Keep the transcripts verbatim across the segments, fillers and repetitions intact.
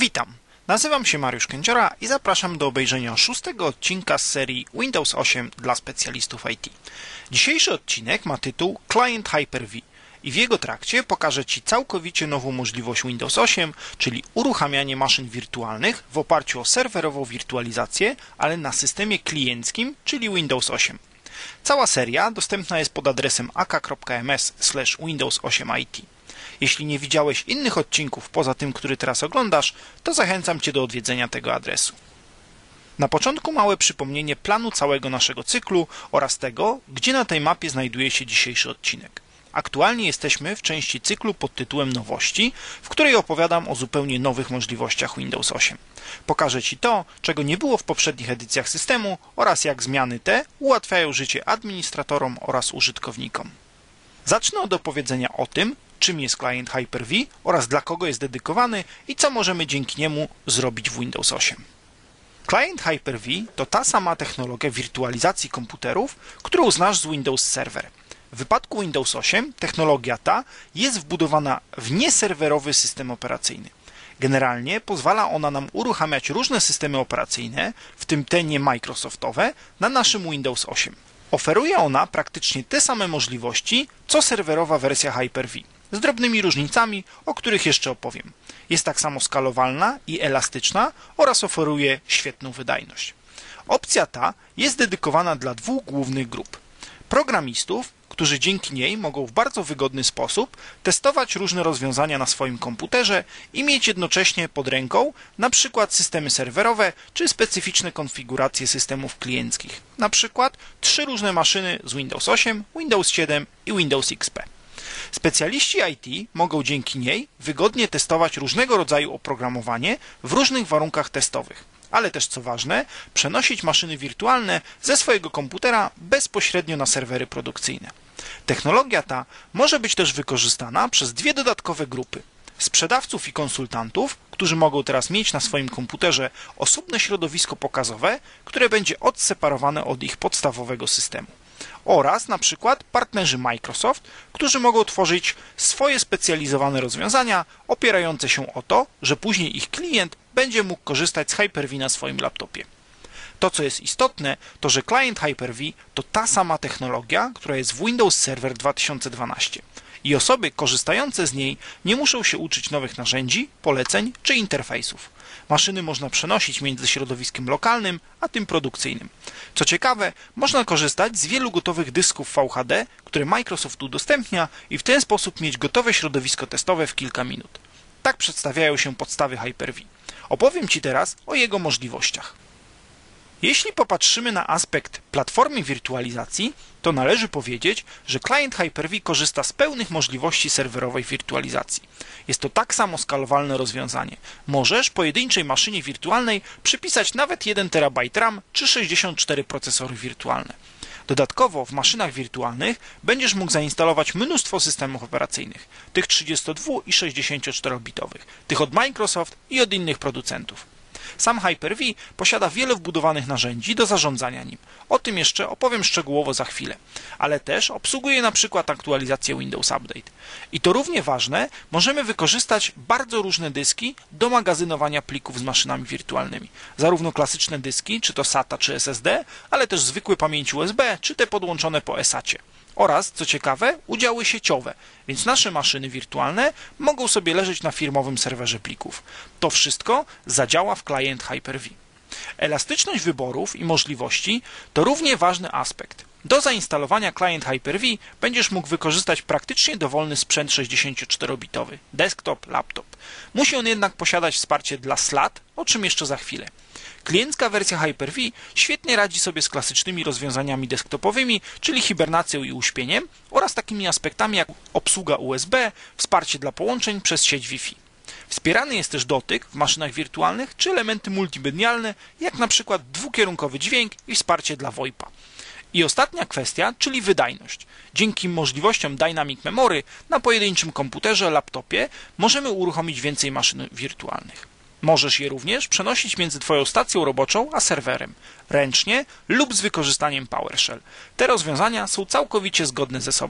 Witam, nazywam się Mariusz Kędziora i zapraszam do obejrzenia szóstego odcinka z serii Windows osiem dla specjalistów I T. Dzisiejszy odcinek ma tytuł Client Hyper-V i w jego trakcie pokażę Ci całkowicie nową możliwość Windows osiem, czyli uruchamianie maszyn wirtualnych w oparciu o serwerową wirtualizację, ale na systemie klienckim, czyli Windows osiem. Cała seria dostępna jest pod adresem aka.ms slash Windows osiem I T. Jeśli nie widziałeś innych odcinków poza tym, który teraz oglądasz, to zachęcam Cię do odwiedzenia tego adresu. Na początku małe przypomnienie planu całego naszego cyklu oraz tego, gdzie na tej mapie znajduje się dzisiejszy odcinek. Aktualnie jesteśmy w części cyklu pod tytułem Nowości, w której opowiadam o zupełnie nowych możliwościach Windows osiem. Pokażę Ci to, czego nie było w poprzednich edycjach systemu oraz jak zmiany te ułatwiają życie administratorom oraz użytkownikom. Zacznę od opowiedzenia o tym, czym jest Client Hyper-V oraz dla kogo jest dedykowany i co możemy dzięki niemu zrobić w Windows osiem. Client Hyper-V to ta sama technologia wirtualizacji komputerów, którą znasz z Windows Server. W wypadku Windows osiem technologia ta jest wbudowana w nieserwerowy system operacyjny. Generalnie pozwala ona nam uruchamiać różne systemy operacyjne, w tym te nie Microsoftowe, na naszym Windows osiem. Oferuje ona praktycznie te same możliwości, co serwerowa wersja Hyper-V, z drobnymi różnicami, o których jeszcze opowiem. Jest tak samo skalowalna i elastyczna oraz oferuje świetną wydajność. Opcja ta jest dedykowana dla dwóch głównych grup. Programistów, którzy dzięki niej mogą w bardzo wygodny sposób testować różne rozwiązania na swoim komputerze i mieć jednocześnie pod ręką na przykład systemy serwerowe czy specyficzne konfiguracje systemów klienckich, na przykład trzy różne maszyny z Windows osiem, Windows siedem i Windows X P. Specjaliści I T mogą dzięki niej wygodnie testować różnego rodzaju oprogramowanie w różnych warunkach testowych, ale też co ważne, przenosić maszyny wirtualne ze swojego komputera bezpośrednio na serwery produkcyjne. Technologia ta może być też wykorzystana przez dwie dodatkowe grupy. Sprzedawców i konsultantów, którzy mogą teraz mieć na swoim komputerze osobne środowisko pokazowe, które będzie odseparowane od ich podstawowego systemu. Oraz na przykład partnerzy Microsoft, którzy mogą tworzyć swoje specjalizowane rozwiązania opierające się o to, że później ich klient będzie mógł korzystać z Hyper-V na swoim laptopie. To, co jest istotne, to że Client Hyper-V to ta sama technologia, która jest w Windows Server dwa tysiące dwanaście i osoby korzystające z niej nie muszą się uczyć nowych narzędzi, poleceń czy interfejsów. Maszyny można przenosić między środowiskiem lokalnym a tym produkcyjnym. Co ciekawe, można korzystać z wielu gotowych dysków V H D, które Microsoft udostępnia i w ten sposób mieć gotowe środowisko testowe w kilka minut. Tak przedstawiają się podstawy Hyper-V. Opowiem Ci teraz o jego możliwościach. Jeśli popatrzymy na aspekt platformy wirtualizacji, to należy powiedzieć, że Client Hyper-V korzysta z pełnych możliwości serwerowej wirtualizacji. Jest to tak samo skalowalne rozwiązanie. Możesz pojedynczej maszynie wirtualnej przypisać nawet jeden terabajt RAM czy sześćdziesiąt cztery procesory wirtualne. Dodatkowo w maszynach wirtualnych będziesz mógł zainstalować mnóstwo systemów operacyjnych, tych trzydziestodwu- i sześćdziesięcioczterobitowych, tych od Microsoft i od innych producentów. Sam Hyper-V posiada wiele wbudowanych narzędzi do zarządzania nim. O tym jeszcze opowiem szczegółowo za chwilę. Ale też obsługuje na przykład aktualizację Windows Update. I to równie ważne, możemy wykorzystać bardzo różne dyski do magazynowania plików z maszynami wirtualnymi. Zarówno klasyczne dyski, czy to SATA, czy S S D, ale też zwykłe pamięci U S B, czy te podłączone po E S A C ie. Oraz, co ciekawe, udziały sieciowe, więc nasze maszyny wirtualne mogą sobie leżeć na firmowym serwerze plików. To wszystko zadziała w Client Hyper-V. Elastyczność wyborów i możliwości to równie ważny aspekt. Do zainstalowania Client Hyper-V będziesz mógł wykorzystać praktycznie dowolny sprzęt sześćdziesięcioczterobitowy, desktop, laptop. Musi on jednak posiadać wsparcie dla S L A T, o czym jeszcze za chwilę. Kliencka wersja Hyper-V świetnie radzi sobie z klasycznymi rozwiązaniami desktopowymi, czyli hibernacją i uśpieniem oraz takimi aspektami jak obsługa U S B, wsparcie dla połączeń przez sieć Wi-Fi. Wspierany jest też dotyk w maszynach wirtualnych czy elementy multimedialne, jak na przykład dwukierunkowy dźwięk i wsparcie dla VoIPa. I ostatnia kwestia, czyli wydajność. Dzięki możliwościom Dynamic Memory na pojedynczym komputerze, laptopie możemy uruchomić więcej maszyn wirtualnych. Możesz je również przenosić między Twoją stacją roboczą a serwerem, ręcznie lub z wykorzystaniem PowerShell. Te rozwiązania są całkowicie zgodne ze sobą.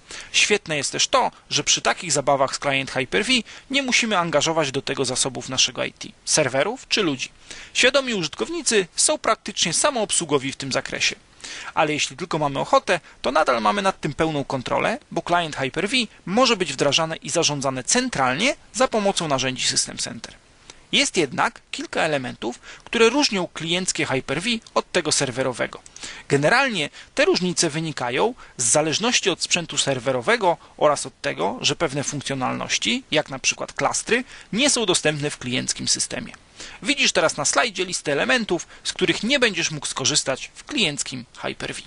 Świetne jest też to, że przy takich zabawach z Client Hyper-V nie musimy angażować do tego zasobów naszego I T, serwerów czy ludzi. Świadomi użytkownicy są praktycznie samoobsługowi w tym zakresie. Ale jeśli tylko mamy ochotę, to nadal mamy nad tym pełną kontrolę, bo Client Hyper-V może być wdrażane i zarządzane centralnie za pomocą narzędzi System Center. Jest jednak kilka elementów, które różnią klienckie Hyper-V od tego serwerowego. Generalnie te różnice wynikają z zależności od sprzętu serwerowego oraz od tego, że pewne funkcjonalności, jak na przykład klastry, nie są dostępne w klienckim systemie. Widzisz teraz na slajdzie listę elementów, z których nie będziesz mógł skorzystać w klienckim Hyper-V.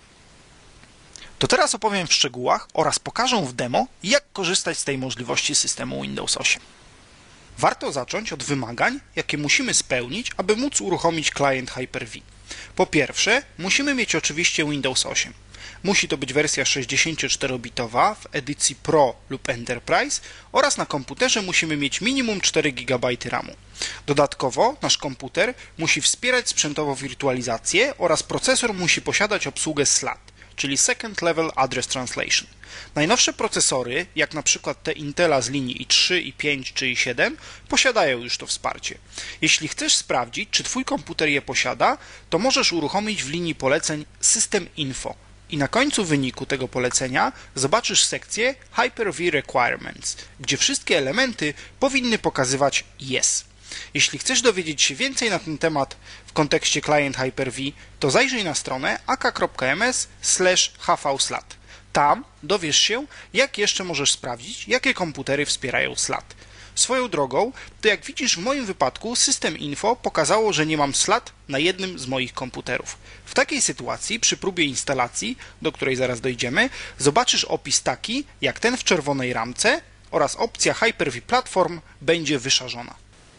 To teraz opowiem w szczegółach oraz pokażę w demo, jak korzystać z tej możliwości systemu Windows osiem. Warto zacząć od wymagań, jakie musimy spełnić, aby móc uruchomić Client Hyper-V. Po pierwsze, musimy mieć oczywiście Windows osiem. Musi to być wersja sześćdziesięcioczterobitowa w edycji Pro lub Enterprise oraz na komputerze musimy mieć minimum cztery gigabajty ramu. Dodatkowo nasz komputer musi wspierać sprzętowo wirtualizację oraz procesor musi posiadać obsługę S L A T, czyli Second Level Address Translation. Najnowsze procesory, jak na przykład te Intela z linii i trzy, i pięć czy i siedem, posiadają już to wsparcie. Jeśli chcesz sprawdzić, czy Twój komputer je posiada, to możesz uruchomić w linii poleceń System Info i na końcu wyniku tego polecenia zobaczysz sekcję Hyper-V Requirements, gdzie wszystkie elementy powinny pokazywać Yes. Jeśli chcesz dowiedzieć się więcej na ten temat w kontekście Client Hyper-V, to zajrzyj na stronę aka.ms slash hvslat. Tam dowiesz się, jak jeszcze możesz sprawdzić, jakie komputery wspierają S L A T. Swoją drogą, to jak widzisz w moim wypadku System Info pokazało, że nie mam S L A T na jednym z moich komputerów. W takiej sytuacji, przy próbie instalacji, do której zaraz dojdziemy, zobaczysz opis taki, jak ten w czerwonej ramce oraz opcja Hyper-V Platform będzie wyszarzona.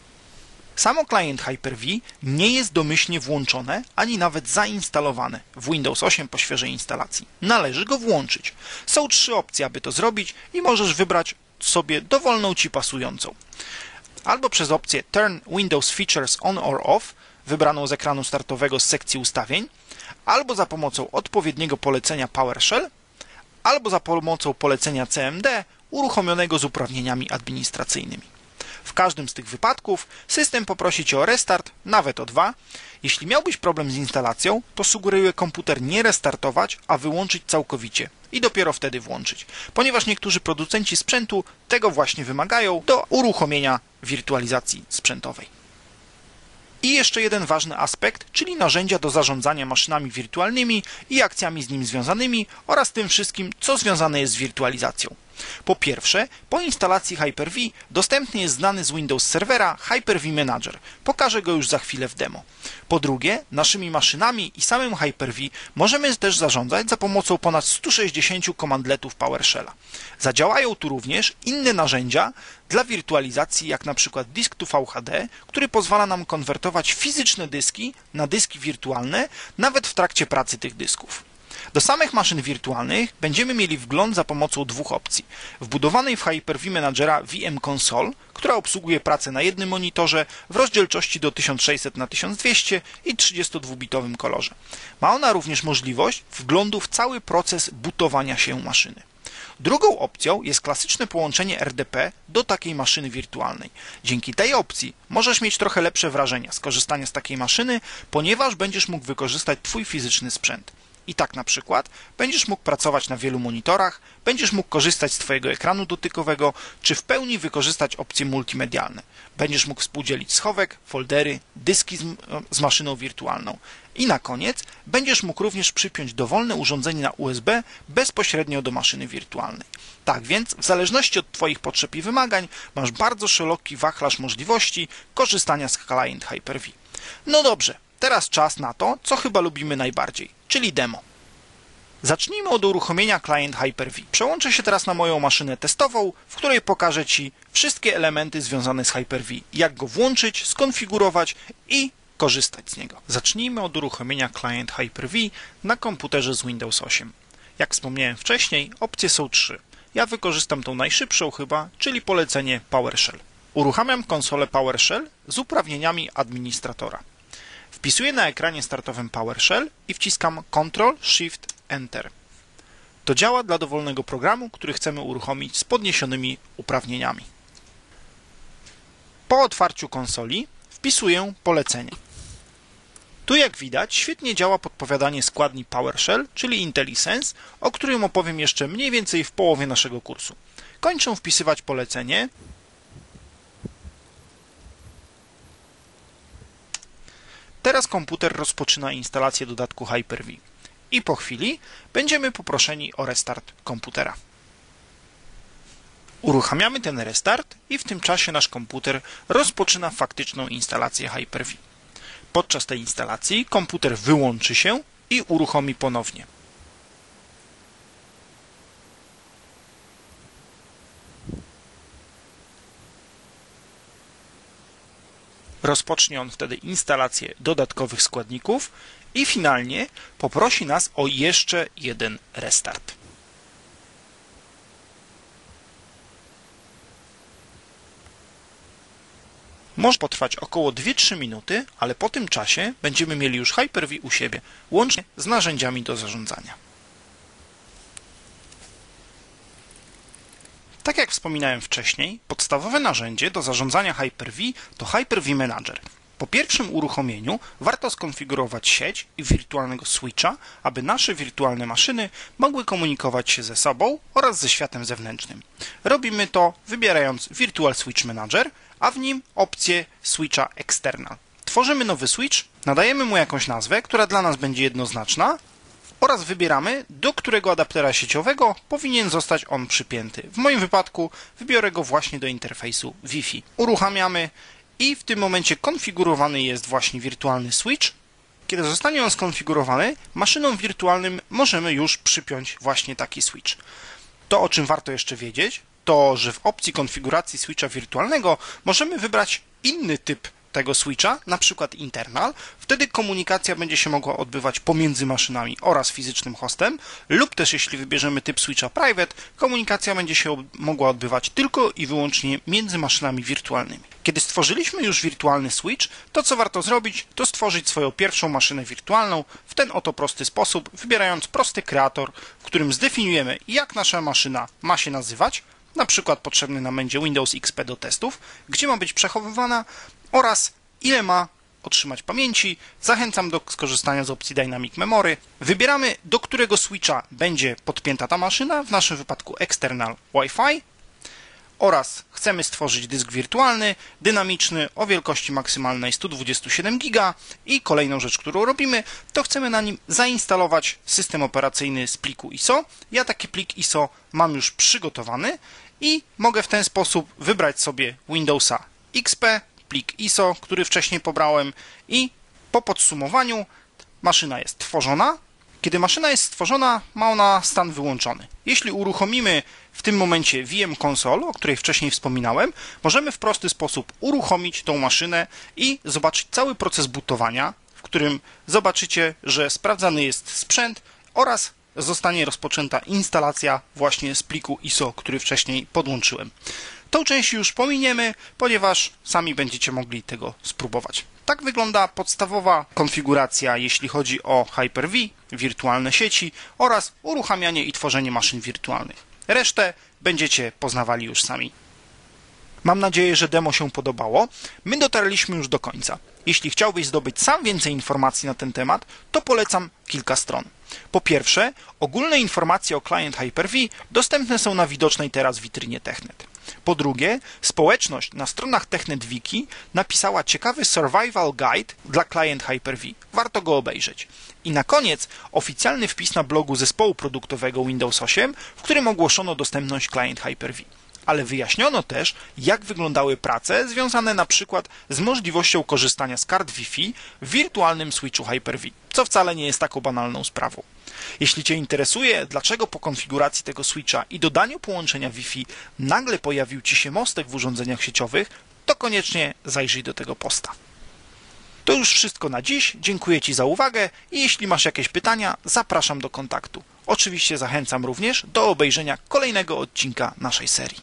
Samo Client Hyper-V nie jest domyślnie włączone, ani nawet zainstalowane w Windows osiem po świeżej instalacji. Należy go włączyć. Są trzy opcje, aby to zrobić i możesz wybrać sobie dowolną Ci pasującą. Albo przez opcję Turn Windows Features On or Off, wybraną z ekranu startowego z sekcji ustawień, albo za pomocą odpowiedniego polecenia PowerShell, albo za pomocą polecenia C M D uruchomionego z uprawnieniami administracyjnymi. W każdym z tych wypadków system poprosi Cię o restart, nawet o dwa. Jeśli miałbyś problem z instalacją, to sugeruję komputer nie restartować, a wyłączyć całkowicie i dopiero wtedy włączyć, ponieważ niektórzy producenci sprzętu tego właśnie wymagają do uruchomienia wirtualizacji sprzętowej. I jeszcze jeden ważny aspekt, czyli narzędzia do zarządzania maszynami wirtualnymi i akcjami z nim związanymi oraz tym wszystkim, co związane jest z wirtualizacją. Po pierwsze, po instalacji Hyper-V dostępny jest znany z Windows Servera Hyper-V Manager. Pokażę go już za chwilę w demo. Po drugie, naszymi maszynami i samym Hyper-V możemy też zarządzać za pomocą ponad stu sześćdziesięciu komandletów PowerShella. Zadziałają tu również inne narzędzia dla wirtualizacji, jak na przykład disk to V H D, który pozwala nam konwertować fizyczne dyski na dyski wirtualne, nawet w trakcie pracy tych dysków. Do samych maszyn wirtualnych będziemy mieli wgląd za pomocą dwóch opcji. Wbudowanej w Hyper-V Managera V M Console, która obsługuje pracę na jednym monitorze w rozdzielczości do tysiąc sześćset na tysiąc dwieście i trzydziestodwubitowym kolorze. Ma ona również możliwość wglądu w cały proces bootowania się maszyny. Drugą opcją jest klasyczne połączenie R D P do takiej maszyny wirtualnej. Dzięki tej opcji możesz mieć trochę lepsze wrażenia z korzystania z takiej maszyny, ponieważ będziesz mógł wykorzystać Twój fizyczny sprzęt. I tak na przykład będziesz mógł pracować na wielu monitorach, będziesz mógł korzystać z Twojego ekranu dotykowego, czy w pełni wykorzystać opcje multimedialne. Będziesz mógł współdzielić schowek, foldery, dyski z, z maszyną wirtualną. I na koniec będziesz mógł również przypiąć dowolne urządzenie na U S B bezpośrednio do maszyny wirtualnej. Tak więc, w zależności od Twoich potrzeb i wymagań, masz bardzo szeroki wachlarz możliwości korzystania z Client Hyper-V. No dobrze, teraz czas na to, co chyba lubimy najbardziej, czyli demo. Zacznijmy od uruchomienia Client Hyper-V. Przełączę się teraz na moją maszynę testową, w której pokażę Ci wszystkie elementy związane z Hyper-V, jak go włączyć, skonfigurować i korzystać z niego. Zacznijmy od uruchomienia Client Hyper-V na komputerze z Windows osiem. Jak wspomniałem wcześniej, opcje są trzy. Ja wykorzystam tą najszybszą chyba, czyli polecenie PowerShell. Uruchamiam konsolę PowerShell z uprawnieniami administratora. Wpisuję na ekranie startowym PowerShell i wciskam Ctrl Shift Enter. To działa dla dowolnego programu, który chcemy uruchomić z podniesionymi uprawnieniami. Po otwarciu konsoli wpisuję polecenie. Tu jak widać świetnie działa podpowiadanie składni PowerShell, czyli IntelliSense, o którym opowiem jeszcze mniej więcej w połowie naszego kursu. Kończę wpisywać polecenie. Teraz komputer rozpoczyna instalację dodatku Hyper-V i po chwili będziemy poproszeni o restart komputera. Uruchamiamy ten restart i w tym czasie nasz komputer rozpoczyna faktyczną instalację Hyper-V. Podczas tej instalacji komputer wyłączy się i uruchomi ponownie. Rozpocznie on wtedy instalację dodatkowych składników i finalnie poprosi nas o jeszcze jeden restart. Może potrwać około dwie do trzech minuty, ale po tym czasie będziemy mieli już Hyper-V u siebie, łącznie z narzędziami do zarządzania. Tak jak wspominałem wcześniej, podstawowe narzędzie do zarządzania Hyper-V to Hyper-V Manager. Po pierwszym uruchomieniu warto skonfigurować sieć i wirtualnego switcha, aby nasze wirtualne maszyny mogły komunikować się ze sobą oraz ze światem zewnętrznym. Robimy to wybierając Virtual Switch Manager, a w nim opcję switcha External. Tworzymy nowy switch, nadajemy mu jakąś nazwę, która dla nas będzie jednoznaczna oraz wybieramy, do którego adaptera sieciowego powinien zostać on przypięty. W moim wypadku wybiorę go właśnie do interfejsu Wi-Fi. Uruchamiamy i w tym momencie konfigurowany jest właśnie wirtualny switch. Kiedy zostanie on skonfigurowany, maszynom wirtualnym możemy już przypiąć właśnie taki switch. To, o czym warto jeszcze wiedzieć, to, że w opcji konfiguracji switcha wirtualnego możemy wybrać inny typ tego switcha, na przykład internal. Wtedy komunikacja będzie się mogła odbywać pomiędzy maszynami oraz fizycznym hostem, lub też jeśli wybierzemy typ switcha private, komunikacja będzie się mogła odbywać tylko i wyłącznie między maszynami wirtualnymi. Kiedy stworzyliśmy już wirtualny switch, to co warto zrobić, to stworzyć swoją pierwszą maszynę wirtualną w ten oto prosty sposób, wybierając prosty kreator, w którym zdefiniujemy, jak nasza maszyna ma się nazywać, na przykład potrzebny nam będzie Windows X P do testów, gdzie ma być przechowywana oraz ile ma otrzymać pamięci. Zachęcam do skorzystania z opcji Dynamic Memory. Wybieramy, do którego switcha będzie podpięta ta maszyna, w naszym wypadku External Wi-Fi, oraz chcemy stworzyć dysk wirtualny, dynamiczny o wielkości maksymalnej sto dwadzieścia siedem giga i kolejną rzecz, którą robimy, to chcemy na nim zainstalować system operacyjny z pliku I S O. Ja taki plik I S O mam już przygotowany i mogę w ten sposób wybrać sobie Windowsa X P, plik I S O, który wcześniej pobrałem, i po podsumowaniu maszyna jest tworzona. Kiedy maszyna jest stworzona, ma ona stan wyłączony. Jeśli uruchomimy w tym momencie V M Console, o której wcześniej wspominałem, możemy w prosty sposób uruchomić tą maszynę i zobaczyć cały proces bootowania, w którym zobaczycie, że sprawdzany jest sprzęt oraz zostanie rozpoczęta instalacja właśnie z pliku I S O, który wcześniej podłączyłem. Tą część już pominiemy, ponieważ sami będziecie mogli tego spróbować. Tak wygląda podstawowa konfiguracja, jeśli chodzi o Hyper-V, wirtualne sieci oraz uruchamianie i tworzenie maszyn wirtualnych. Resztę będziecie poznawali już sami. Mam nadzieję, że demo się podobało. My dotarliśmy już do końca. Jeśli chciałbyś zdobyć sam więcej informacji na ten temat, to polecam kilka stron. Po pierwsze, ogólne informacje o Client Hyper-V dostępne są na widocznej teraz witrynie TechNet. Po drugie, społeczność na stronach TechNet Wiki napisała ciekawy survival guide dla Client Hyper-V. Warto go obejrzeć. I na koniec oficjalny wpis na blogu zespołu produktowego Windows osiem, w którym ogłoszono dostępność Client Hyper-V. Ale wyjaśniono też, jak wyglądały prace związane na przykład z możliwością korzystania z kart Wi-Fi w wirtualnym switchu Hyper-V, co wcale nie jest taką banalną sprawą. Jeśli Cię interesuje, dlaczego po konfiguracji tego switcha i dodaniu połączenia Wi-Fi nagle pojawił Ci się mostek w urządzeniach sieciowych, to koniecznie zajrzyj do tego posta. To już wszystko na dziś, dziękuję Ci za uwagę i jeśli masz jakieś pytania, zapraszam do kontaktu. Oczywiście zachęcam również do obejrzenia kolejnego odcinka naszej serii.